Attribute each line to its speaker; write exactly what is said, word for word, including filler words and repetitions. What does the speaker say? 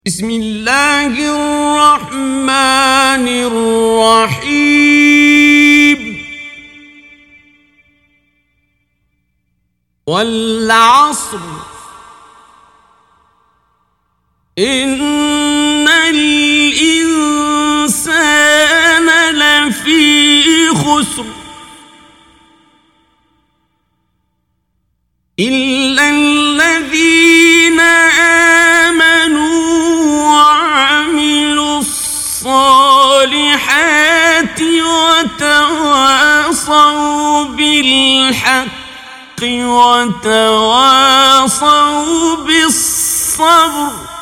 Speaker 1: بسم الله الرحمن الرحيم والعصر إن الإنسان لفي خسر إلا الذين آمنوا وعملوا الصالحات وتواصوا بالحق وتواصوا بالصبر